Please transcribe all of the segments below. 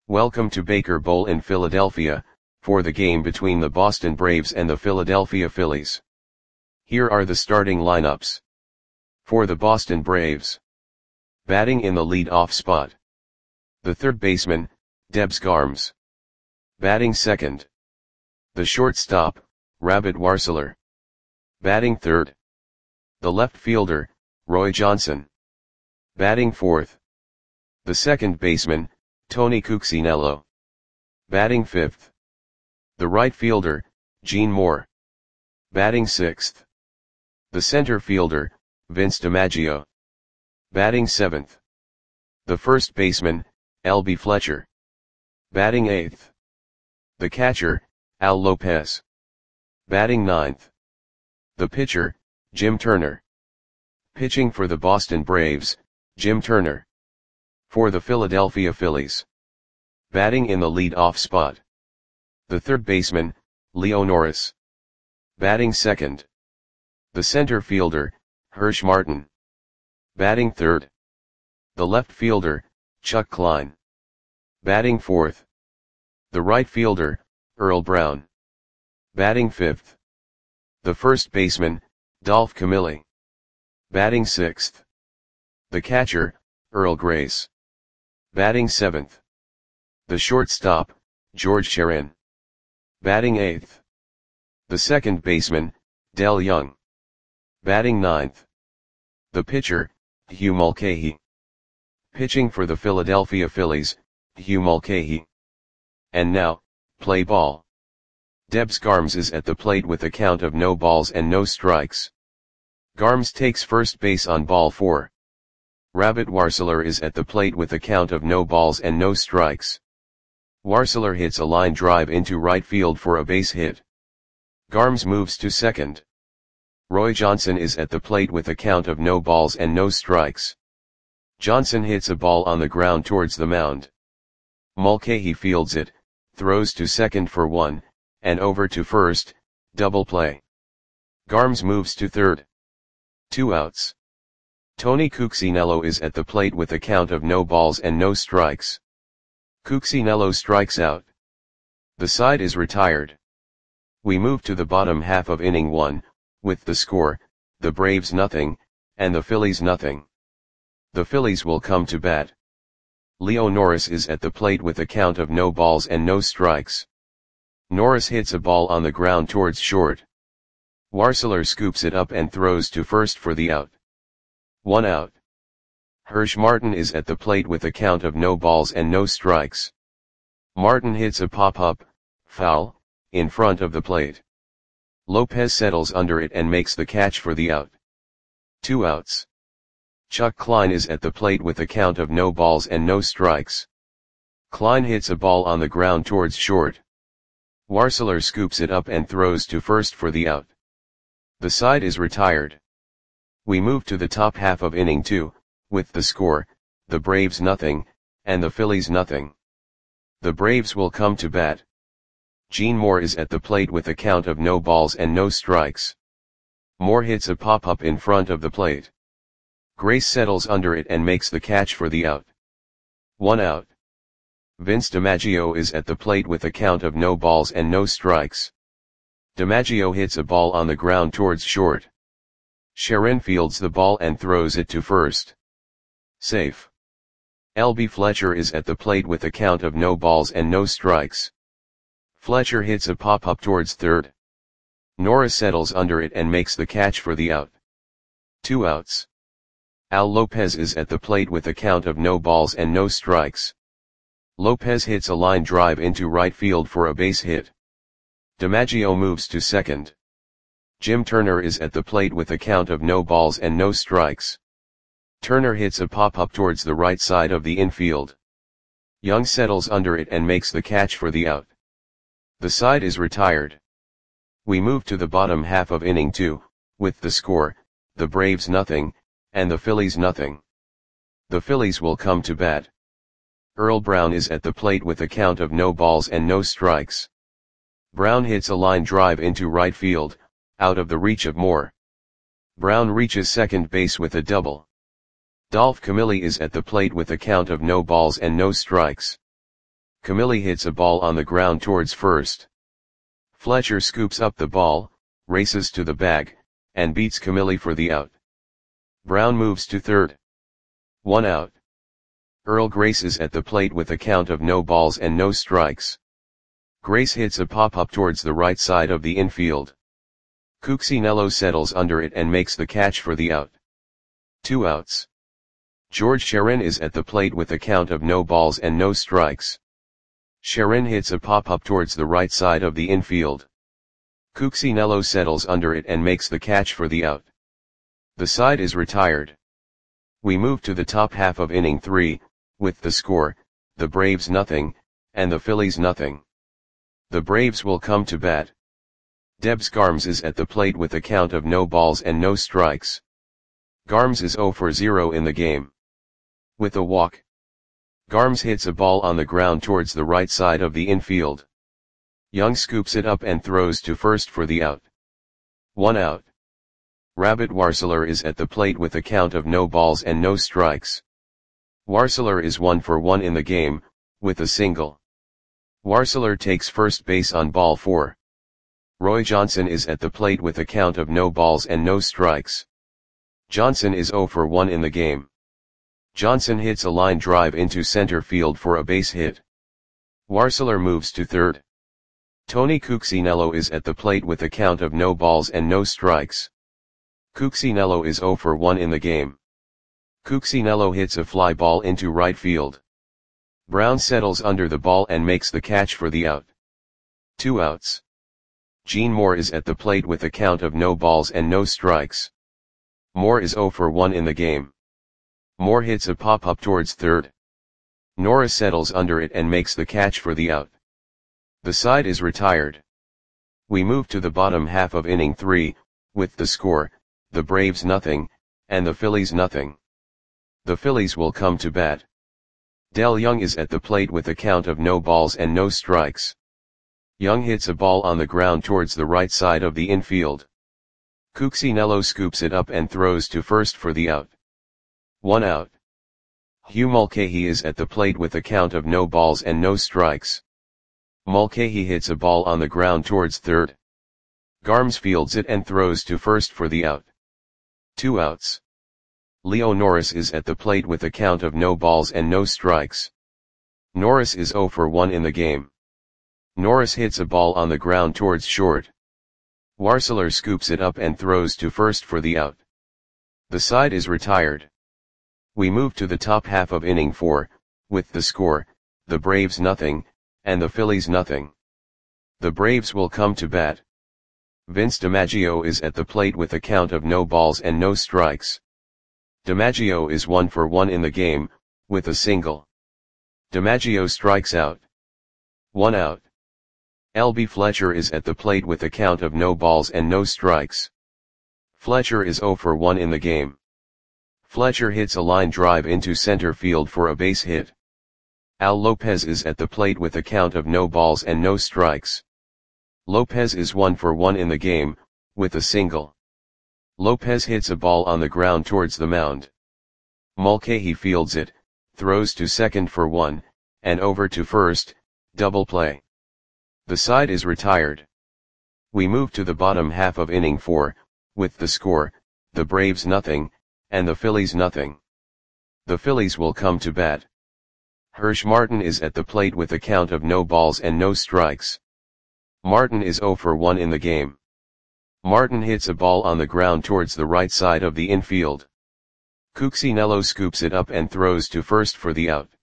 Welcome to Baker Bowl in Philadelphia, for the game between the Boston Braves and the Philadelphia Phillies. Here are the starting lineups. For the Boston Braves. Batting in the lead-off spot. The third baseman, Debs Garms. Batting second. The shortstop, Rabbit Warseler. Batting third. The left fielder, Roy Johnson. Batting fourth. The second baseman, Tony Cuccinello. Batting fifth. The right fielder, Gene Moore. Batting sixth. The center fielder, Vince DiMaggio. Batting seventh. The first baseman, L.B. Fletcher. Batting eighth. The catcher, Al Lopez. Batting ninth. The pitcher, Jim Turner. Pitching for the Boston Braves, Jim Turner. For the Philadelphia Phillies. Batting in the lead-off spot. The third baseman, Leo Norris. Batting second. The center fielder, Hirsch Martin. Batting third. The left fielder, Chuck Klein. Batting fourth. The right fielder, Earl Brown. Batting fifth. The first baseman, Dolph Camilli. Batting sixth. The catcher, Earl Grace. Batting seventh. The shortstop, George Sherin. Batting eighth. The second baseman, Del Young. Batting ninth. The pitcher, Hugh Mulcahy. Pitching for the Philadelphia Phillies, Hugh Mulcahy. And now, play ball. Debs Garms is at the plate with a count of no balls and no strikes. Garms takes first base on ball 4. Rabbit Warseler is at the plate with a count of no balls and no strikes. Warseler hits a line drive into right field for a base hit. Garms moves to second. Roy Johnson is at the plate with a count of no balls and no strikes. Johnson hits a ball on the ground towards the mound. Mulcahy fields it, throws to second for 1, and over to first, double play. Garms moves to third. 2 outs. Tony Cuccinello is at the plate with a count of no balls and no strikes. Cuccinello strikes out. The side is retired. We move to the bottom half of inning 1, with the score, the Braves nothing, and the Phillies nothing. The Phillies will come to bat. Leo Norris is at the plate with a count of no balls and no strikes. Norris hits a ball on the ground towards short. Warseler scoops it up and throws to first for the out. 1 out. Hirsch Martin is at the plate with a count of no balls and no strikes. Martin hits a pop-up, foul, in front of the plate. Lopez settles under it and makes the catch for the out. 2 outs. Chuck Klein is at the plate with a count of no balls and no strikes. Klein hits a ball on the ground towards short. Warseler scoops it up and throws to first for the out. The side is retired. We move to the top half of inning 2, with the score, the Braves nothing, and the Phillies nothing. The Braves will come to bat. Gene Moore is at the plate with a count of no balls and no strikes. Moore hits a pop-up in front of the plate. Grace settles under it and makes the catch for the out. 1 out. Vince DiMaggio is at the plate with a count of no balls and no strikes. DiMaggio hits a ball on the ground towards short. Sherin fields the ball and throws it to first. Safe. L.B. Fletcher is at the plate with a count of no balls and no strikes. Fletcher hits a pop-up towards third. Norris settles under it and makes the catch for the out. 2 outs. Al Lopez is at the plate with a count of no balls and no strikes. Lopez hits a line drive into right field for a base hit. DiMaggio moves to second. Jim Turner is at the plate with a count of no balls and no strikes. Turner hits a pop-up towards the right side of the infield. Young settles under it and makes the catch for the out. The side is retired. We move to the bottom half of inning 2, with the score, the Braves nothing, and the Phillies nothing. The Phillies will come to bat. Earl Brown is at the plate with a count of no balls and no strikes. Brown hits a line drive into right field, out of the reach of Moore. Brown reaches second base with a double. Dolph Camilli is at the plate with a count of no balls and no strikes. Camille hits a ball on the ground towards first. Fletcher scoops up the ball, races to the bag, and beats Camille for the out. Brown moves to third. 1 out. Earl Grace is at the plate with a count of no balls and no strikes. Grace hits a pop-up towards the right side of the infield. Cuccinello settles under it and makes the catch for the out. 2 outs. George Sharon is at the plate with a count of no balls and no strikes. Sharon hits a pop-up towards the right side of the infield. Cuccinello settles under it and makes the catch for the out. The side is retired. We move to the top half of inning 3, with the score, the Braves nothing, and the Phillies nothing. The Braves will come to bat. Debs Garms is at the plate with a count of no balls and no strikes. Garms is 0 for 0 in the game. With a walk. Garms hits a ball on the ground towards the right side of the infield. Young scoops it up and throws to first for the out. 1 out. Rabbit Warseler is at the plate with a count of no balls and no strikes. Warseler is 1 for 1 in the game, with a single. Warseler takes first base on ball 4. Roy Johnson is at the plate with a count of no balls and no strikes. Johnson is 0 for 1 in the game. Johnson hits a line drive into center field for a base hit. Warseler moves to third. Tony Cuccinello is at the plate with a count of no balls and no strikes. Cuccinello is 0 for 1 in the game. Cuccinello hits a fly ball into right field. Brown settles under the ball and makes the catch for the out. 2 outs. Gene Moore is at the plate with a count of no balls and no strikes. Moore is 0 for 1 in the game. Moore hits a pop-up towards third. Norris settles under it and makes the catch for the out. The side is retired. We move to the bottom half of inning 3, with the score, the Braves nothing, and the Phillies nothing. The Phillies will come to bat. Del Young is at the plate with a count of no balls and no strikes. Young hits a ball on the ground towards the right side of the infield. Cuccinello scoops it up and throws to first for the out. 1 out. Hugh Mulcahy is at the plate with a count of no balls and no strikes. Mulcahy hits a ball on the ground towards third. Garms fields it and throws to first for the out. 2 outs. Leo Norris is at the plate with a count of no balls and no strikes. Norris is 0 for 1 in the game. Norris hits a ball on the ground towards short. Warseler scoops it up and throws to first for the out. The side is retired. We move to the top half of inning 4, with the score, the Braves nothing, and the Phillies nothing. The Braves will come to bat. Vince DiMaggio is at the plate with a count of no balls and no strikes. DiMaggio is 1 for 1 in the game, with a single. DiMaggio strikes out. 1 out. L.B. Fletcher is at the plate with a count of no balls and no strikes. Fletcher is 0 for 1 in the game. Fletcher hits a line drive into center field for a base hit. Al Lopez is at the plate with a count of no balls and no strikes. Lopez is 1 for 1 in the game, with a single. Lopez hits a ball on the ground towards the mound. Mulcahy fields it, throws to second for 1, and over to first, double play. The side is retired. We move to the bottom half of inning 4, with the score, the Braves nothing, and the Phillies nothing. The Phillies will come to bat. Hirsch Martin is at the plate with a count of no balls and no strikes. Martin is 0 for 1 in the game. Martin hits a ball on the ground towards the right side of the infield. Cuccinello scoops it up and throws to first for the out.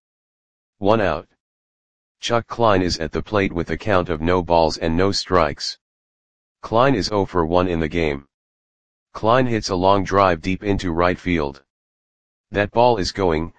1 out. Chuck Klein is at the plate with a count of no balls and no strikes. Klein is 0 for 1 in the game. Klein hits a long drive deep into right field. That ball is gone.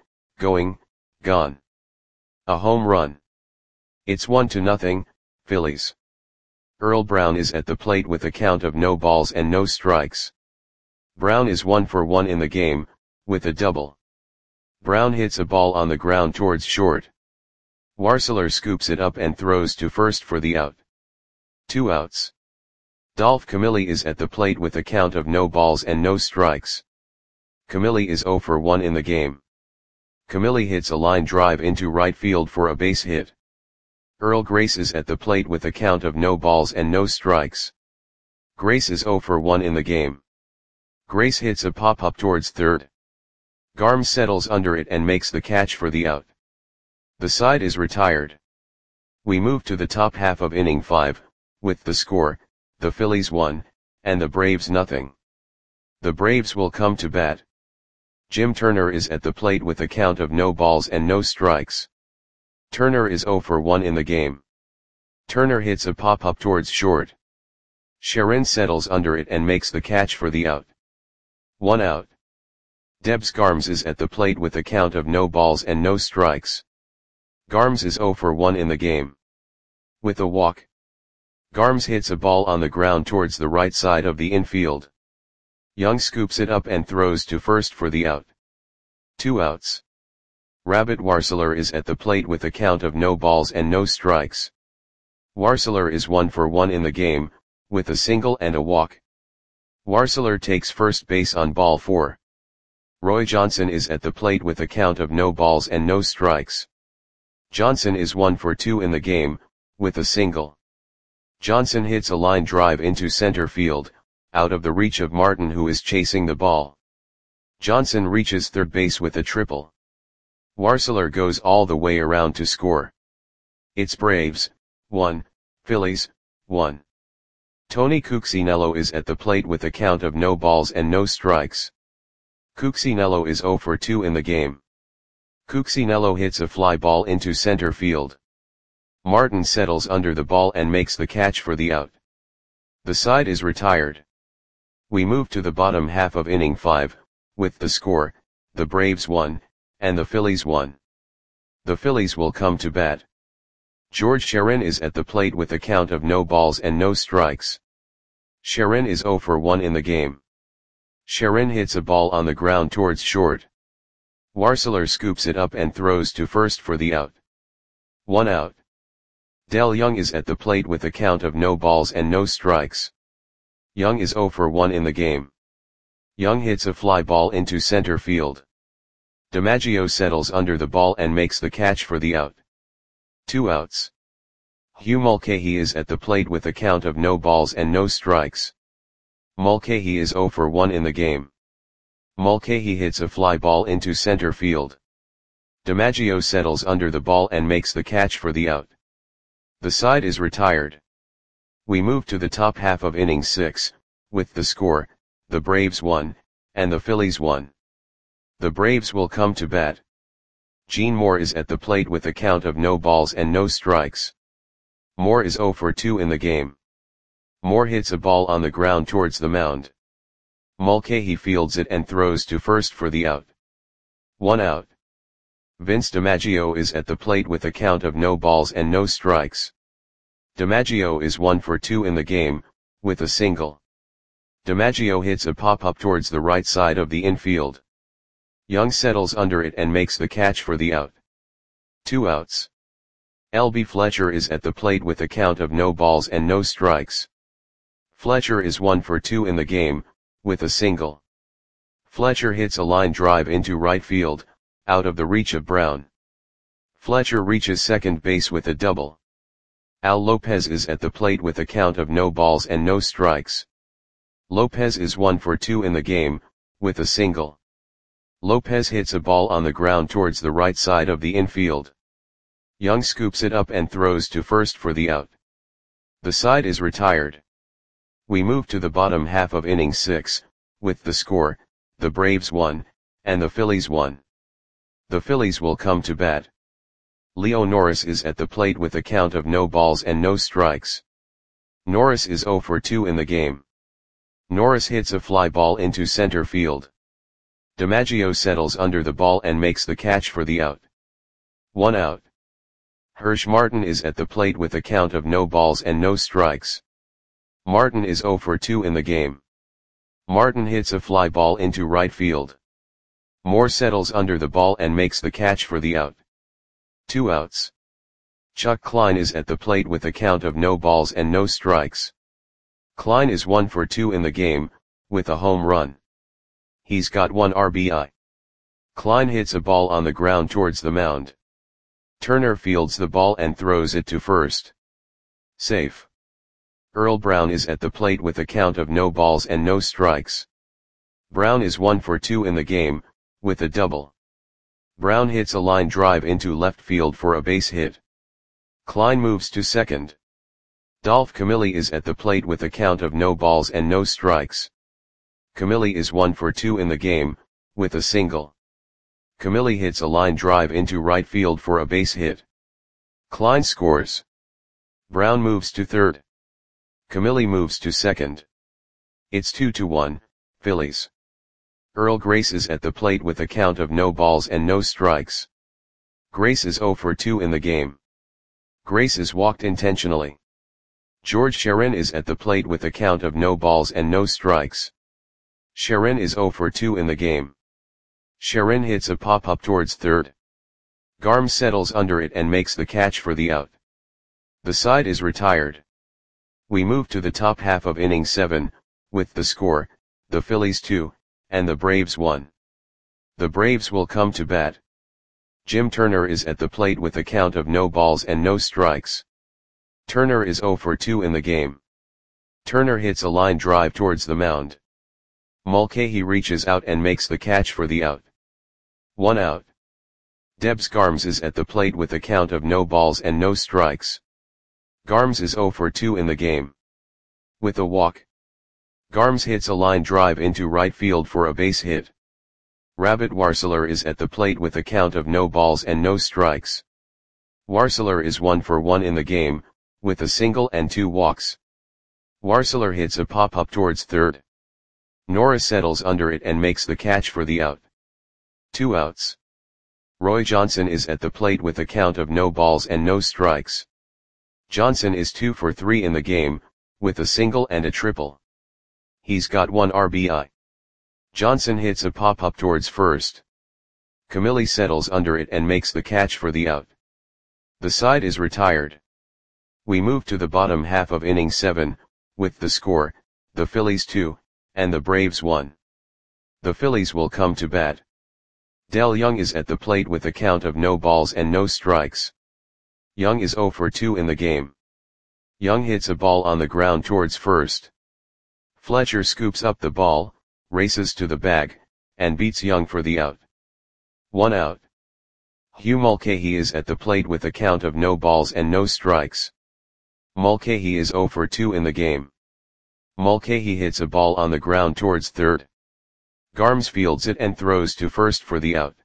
A home run. It's 1-0, Phillies. Earl Brown is at the plate with a count of no balls and no strikes. Brown is 1 for 1 in the game, with a double. Brown hits a ball on the ground towards short. Warseler scoops it up and throws to first for the out. 2 outs. Dolph Camille is at the plate with a count of no balls and no strikes. Camille is 0 for 1 in the game. Camille hits a line drive into right field for a base hit. Earl Grace is at the plate with a count of no balls and no strikes. Grace is 0 for 1 in the game. Grace hits a pop-up towards third. Garm settles under it and makes the catch for the out. The side is retired. We move to the top half of inning 5, with the score, the Phillies 1, and the Braves nothing. The Braves will come to bat. Jim Turner is at the plate with a count of no balls and no strikes. Turner is 0 for 1 in the game. Turner hits a pop-up towards short. Sharon settles under it and makes the catch for the out. 1 out. Debs Garms is at the plate with a count of no balls and no strikes. Garms is 0 for 1 in the game. With a walk. Garms hits a ball on the ground towards the right side of the infield. Young scoops it up and throws to first for the out. 2 outs. Rabbit Warseler is at the plate with a count of no balls and no strikes. Warseler is 1 for 1 in the game, with a single and a walk. Warseler takes first base on ball 4. Roy Johnson is at the plate with a count of no balls and no strikes. Johnson is 1 for 2 in the game, with a single. Johnson hits a line drive into center field, out of the reach of Martin who is chasing the ball. Johnson reaches third base with a triple. Warseler goes all the way around to score. It's Braves, 1, Phillies, 1. Tony Cuccinello is at the plate with a count of no balls and no strikes. Cuccinello is 0 for 2 in the game. Cuccinello hits a fly ball into center field. Martin settles under the ball and makes the catch for the out. The side is retired. We move to the bottom half of inning 5, with the score, the Braves 1, and the Phillies 1. The Phillies will come to bat. George Sharon is at the plate with a count of no balls and no strikes. Sharon is 0 for 1 in the game. Sharon hits a ball on the ground towards short. Warseler scoops it up and throws to first for the out. 1 out. Del Young is at the plate with a count of no balls and no strikes. Young is 0 for 1 in the game. Young hits a fly ball into center field. DiMaggio settles under the ball and makes the catch for the out. 2 outs. Hugh Mulcahy is at the plate with a count of no balls and no strikes. Mulcahy is 0 for 1 in the game. Mulcahy hits a fly ball into center field. DiMaggio settles under the ball and makes the catch for the out. The side is retired. We move to the top half of inning 6, with the score, the Braves 1, and the Phillies 1. The Braves will come to bat. Gene Moore is at the plate with a count of no balls and no strikes. Moore is 0 for 2 in the game. Moore hits a ball on the ground towards the mound. Mulcahy fields it and throws to first for the out. 1 out. Vince DiMaggio is at the plate with a count of no balls and no strikes. DiMaggio is 1 for 2 in the game, with a single. DiMaggio hits a pop-up towards the right side of the infield. Young settles under it and makes the catch for the out. 2 outs. L.B. Fletcher is at the plate with a count of no balls and no strikes. Fletcher is 1 for 2 in the game, with a single. Fletcher hits a line drive into right field, out of the reach of Brown. Fletcher reaches second base with a double. Al Lopez is at the plate with a count of no balls and no strikes. Lopez is 1 for 2 in the game, with a single. Lopez hits a ball on the ground towards the right side of the infield. Young scoops it up and throws to first for the out. The side is retired. We move to the bottom half of inning 6, with the score, the Braves 1, and the Phillies 1. The Phillies will come to bat. Leo Norris is at the plate with a count of no balls and no strikes. Norris is 0 for 2 in the game. Norris hits a fly ball into center field. DiMaggio settles under the ball and makes the catch for the out. 1 out. Hirsch Martin is at the plate with a count of no balls and no strikes. Martin is 0 for 2 in the game. Martin hits a fly ball into right field. Moore settles under the ball and makes the catch for the out. 2 outs. Chuck Klein is at the plate with a count of no balls and no strikes. Klein is 1 for 2 in the game, with a home run. He's got 1 RBI. Klein hits a ball on the ground towards the mound. Turner fields the ball and throws it to first. Safe. Earl Brown is at the plate with a count of no balls and no strikes. Brown is 1 for 2 in the game, with a double. Brown hits a line drive into left field for a base hit. Klein moves to second. Dolph Camilli is at the plate with a count of no balls and no strikes. Camilli is 1 for 2 in the game, with a single. Camilli hits a line drive into right field for a base hit. Klein scores. Brown moves to third. Camilli moves to second. It's 2-1, Phillies. Earl Grace is at the plate with a count of no balls and no strikes. Grace is 0 for 2 in the game. Grace is walked intentionally. George Sharon is at the plate with a count of no balls and no strikes. Sharon is 0 for 2 in the game. Sharon hits a pop-up towards third. Garm settles under it and makes the catch for the out. The side is retired. We move to the top half of inning 7, with the score, the Phillies 2, and the Braves 1. The Braves will come to bat. Jim Turner is at the plate with a count of no balls and no strikes. Turner is 0 for 2 in the game. Turner hits a line drive towards the mound. Mulcahy reaches out and makes the catch for the out. 1 out. Debs Garms is at the plate with a count of no balls and no strikes. Garms is 0 for 2 in the game. With a walk. Garms hits a line drive into right field for a base hit. Rabbit Warseler is at the plate with a count of no balls and no strikes. Warseler is 1 for 1 in the game, with a single and 2 walks. Warseler hits a pop-up towards third. Nora settles under it and makes the catch for the out. 2 outs. Roy Johnson is at the plate with a count of no balls and no strikes. Johnson is 2 for 3 in the game, with a single and a triple. He's got 1 RBI. Johnson hits a pop-up towards first. Camilli settles under it and makes the catch for the out. The side is retired. We move to the bottom half of inning 7, with the score, the Phillies 2, and the Braves 1. The Phillies will come to bat. Del Young is at the plate with a count of no balls and no strikes. Young is 0 for 2 in the game. Young hits a ball on the ground towards first. Fletcher scoops up the ball, races to the bag, and beats Young for the out. 1 out. Hugh Mulcahy is at the plate with a count of no balls and no strikes. Mulcahy is 0 for 2 in the game. Mulcahy hits a ball on the ground towards third. Garms fields it and throws to first for the out.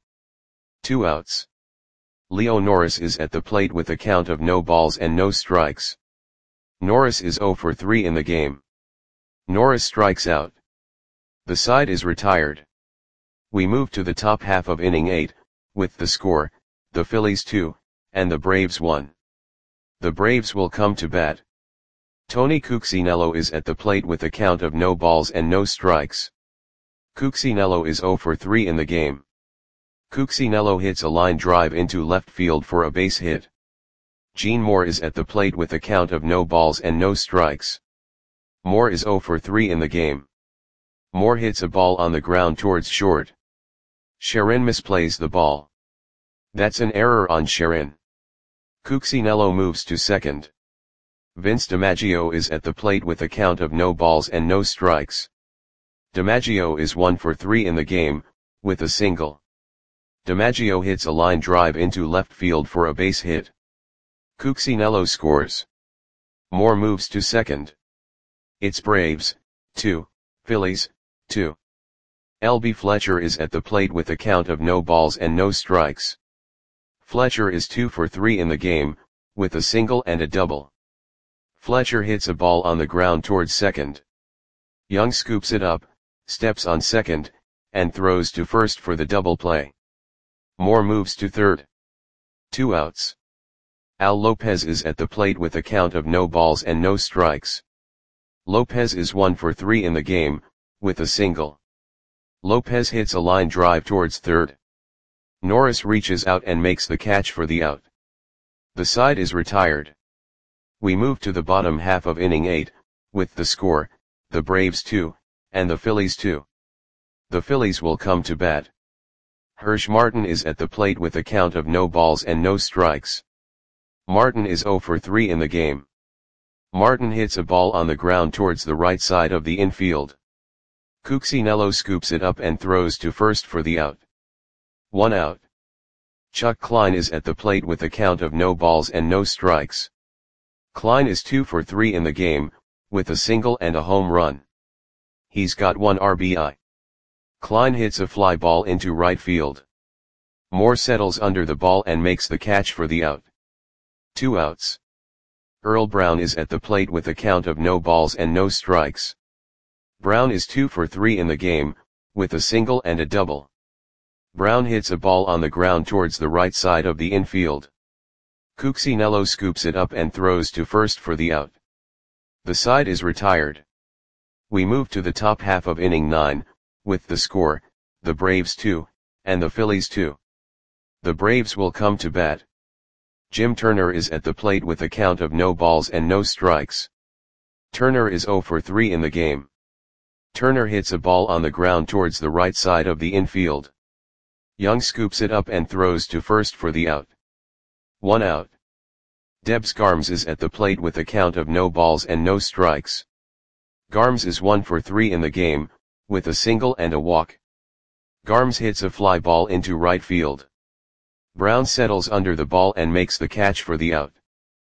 2 outs. Leo Norris is at the plate with a count of no balls and no strikes. Norris is 0 for 3 in the game. Norris strikes out. The side is retired. We move to the top half of inning 8, with the score, the Phillies 2, and the Braves 1. The Braves will come to bat. Tony Cuccinello is at the plate with a count of no balls and no strikes. Cuccinello is 0 for 3 in the game. Cuccinello hits a line drive into left field for a base hit. Gene Moore is at the plate with a count of no balls and no strikes. Moore is 0 for 3 in the game. Moore hits a ball on the ground towards short. Sharon misplays the ball. That's an error on Sharon. Cuccinello moves to second. Vince DiMaggio is at the plate with a count of no balls and no strikes. DiMaggio is 1 for 3 in the game, with a single. DiMaggio hits a line drive into left field for a base hit. Cuccinello scores. Moore moves to second. It's Braves, 2, Phillies, 2. L.B. Fletcher is at the plate with a count of no balls and no strikes. Fletcher is 2 for 3 in the game, with a single and a double. Fletcher hits a ball on the ground towards second. Young scoops it up, steps on second, and throws to first for the double play. Moore moves to third. 2 outs. Al Lopez is at the plate with a count of no balls and no strikes. Lopez is 1 for 3 in the game, with a single. Lopez hits a line drive towards third. Norris reaches out and makes the catch for the out. The side is retired. We move to the bottom half of inning 8, with the score, the Braves 2, and the Phillies 2. The Phillies will come to bat. Hirsch Martin is at the plate with a count of no balls and no strikes. Martin is 0 for 3 in the game. Martin hits a ball on the ground towards the right side of the infield. Cuccinello scoops it up and throws to first for the out. 1 out. Chuck Klein is at the plate with a count of no balls and no strikes. Klein is 2 for 3 in the game, with a single and a home run. He's got 1 RBI. Klein hits a fly ball into right field. Moore settles under the ball and makes the catch for the out. 2 outs. Earl Brown is at the plate with a count of no balls and no strikes. Brown is 2 for 3 in the game, with a single and a double. Brown hits a ball on the ground towards the right side of the infield. Cuccinello scoops it up and throws to first for the out. The side is retired. We move to the top half of inning 9, with the score, the Braves 2, and the Phillies 2. The Braves will come to bat. Jim Turner is at the plate with a count of no balls and no strikes. Turner is 0 for 3 in the game. Turner hits a ball on the ground towards the right side of the infield. Young scoops it up and throws to first for the out. 1 out. Debs Garms is at the plate with a count of no balls and no strikes. Garms is 1 for 3 in the game, with a single and a walk. Garms hits a fly ball into right field. Brown settles under the ball and makes the catch for the out.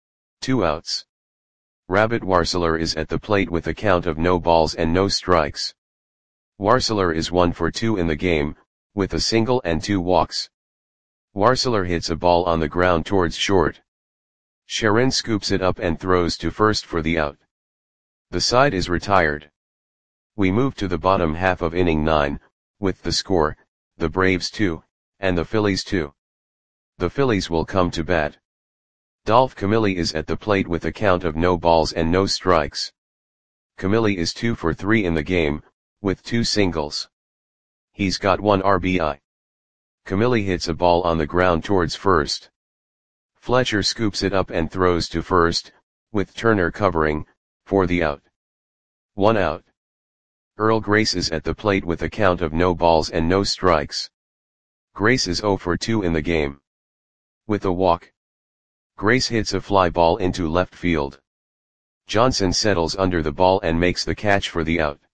2 outs. Rabbit Warseler is at the plate with a count of no balls and no strikes. Warseler is 1 for 2 in the game, with a single and 2 walks. Warseler hits a ball on the ground towards short. Sharon scoops it up and throws to first for the out. The side is retired. We move to the bottom half of inning 9, with the score, the Braves 2, and the Phillies 2. The Phillies will come to bat. Dolph Camilli is at the plate with a count of no balls and no strikes. Camilli is 2 for 3 in the game, with 2 singles. He's got 1 RBI. Camilli hits a ball on the ground towards first. Fletcher scoops it up and throws to first, with Turner covering, for the out. 1 out. Earl Grace is at the plate with a count of no balls and no strikes. Grace is 0 for 2 in the game. With a walk. Grace hits a fly ball into left field. Johnson settles under the ball and makes the catch for the out.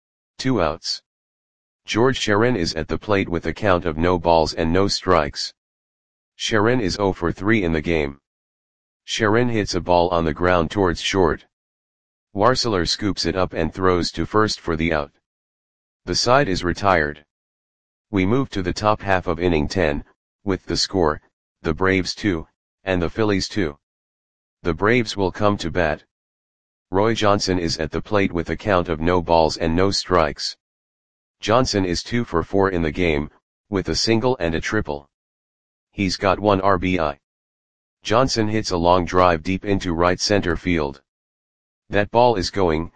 2 outs. George Sharon is at the plate with a count of no balls and no strikes. Sharon is 0 for 3 in the game. Sharon hits a ball on the ground towards short. Warseler scoops it up and throws to first for the out. The side is retired. We move to the top half of inning 10, with the score, the Braves 2, and the Phillies 2. The Braves will come to bat. Roy Johnson is at the plate with a count of no balls and no strikes. Johnson is 2 for 4 in the game, with a single and a triple. He's got 1 RBI. Johnson hits a long drive deep into right center field. That ball is going,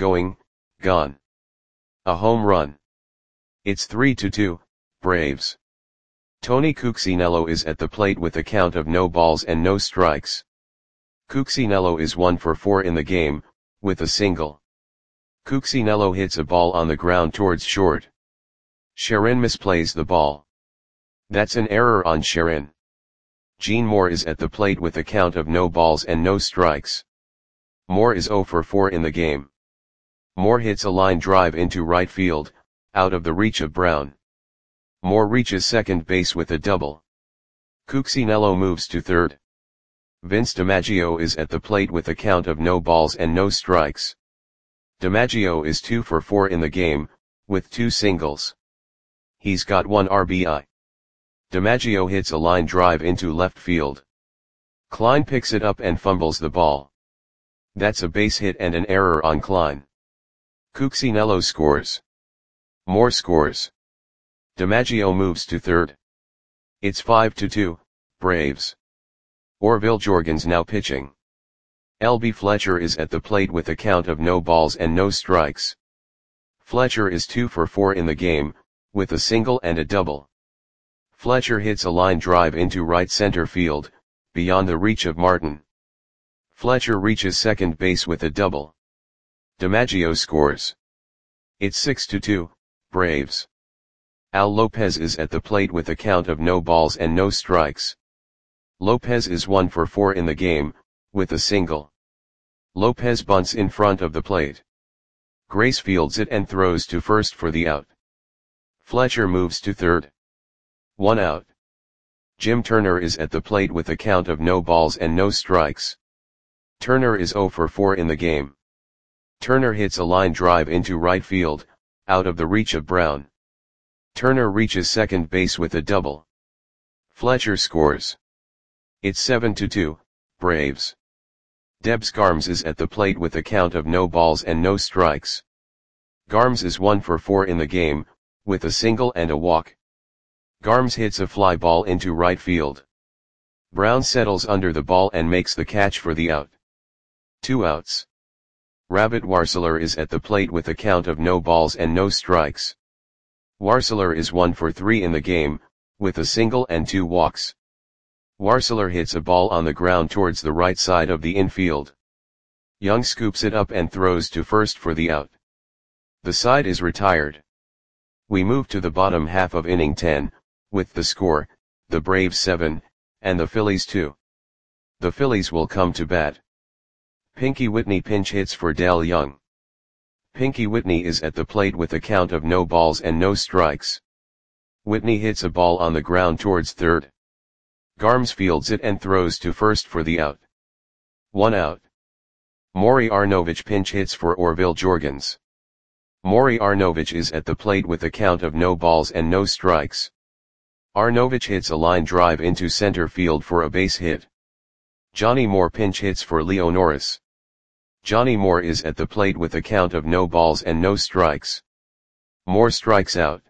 gone. A home run. It's 3-2, Braves. Tony Cuccinello is at the plate with a count of no balls and no strikes. Cuccinello is 1 for 4 in the game, with a single. Cuccinello hits a ball on the ground towards short. Sharon misplays the ball. That's an error on Sharon. Gene Moore is at the plate with a count of no balls and no strikes. Moore is 0 for 4 in the game. Moore hits a line drive into right field, out of the reach of Brown. Moore reaches second base with a double. Cuccinello moves to third. Vince DiMaggio is at the plate with a count of no balls and no strikes. DiMaggio is 2 for 4 in the game, with 2 singles. He's got 1 RBI. DiMaggio hits a line drive into left field. Klein picks it up and fumbles the ball. That's a base hit and an error on Klein. Cuccinello scores. Moore scores. DiMaggio moves to third. It's 5-2, Braves. Orville Jorgens now pitching. L.B. Fletcher is at the plate with a count of no balls and no strikes. Fletcher is 2 for 4 in the game, with a single and a double. Fletcher hits a line drive into right center field, beyond the reach of Martin. Fletcher reaches second base with a double. DiMaggio scores. It's 6-2, Braves. Al Lopez is at the plate with a count of no balls and no strikes. Lopez is 1 for 4 in the game, with a single. Lopez bunts in front of the plate. Grace fields it and throws to first for the out. Fletcher moves to third. 1 out. Jim Turner is at the plate with a count of no balls and no strikes. Turner is 0 for 4 in the game. Turner hits a line drive into right field, out of the reach of Brown. Turner reaches second base with a double. Fletcher scores. It's 7-2, Braves. Debs Garms is at the plate with a count of no balls and no strikes. Garms is 1 for 4 in the game, with a single and a walk. Garms hits a fly ball into right field. Brown settles under the ball and makes the catch for the out. 2 outs. Rabbit Warseler is at the plate with a count of no balls and no strikes. Warseler is 1 for 3 in the game, with a single and 2 walks. Warseler hits a ball on the ground towards the right side of the infield. Young scoops it up and throws to first for the out. The side is retired. We move to the bottom half of inning 10, with the score, the Braves 7, and the Phillies 2. The Phillies will come to bat. Pinky Whitney pinch hits for Dale Young. Pinky Whitney is at the plate with a count of no balls and no strikes. Whitney hits a ball on the ground towards third. Garms fields it and throws to first for the out. 1 out. Maury Arnovich pinch hits for Orville Jorgens. Maury Arnovich is at the plate with a count of no balls and no strikes. Arnovich hits a line drive into center field for a base hit. Johnny Moore pinch hits for Leo Norris. Johnny Moore is at the plate with a count of no balls and no strikes. Moore strikes out.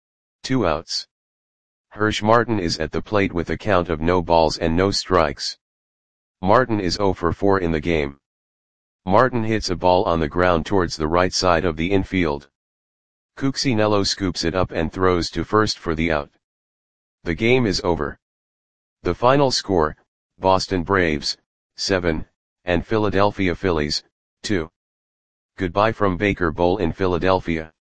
2 outs. Hirsch Martin is at the plate with a count of no balls and no strikes. Martin is 0 for 4 in the game. Martin hits a ball on the ground towards the right side of the infield. Cuccinello scoops it up and throws to first for the out. The game is over. The final score, Boston Braves, 7, and Philadelphia Phillies, 2. Goodbye from Baker Bowl in Philadelphia.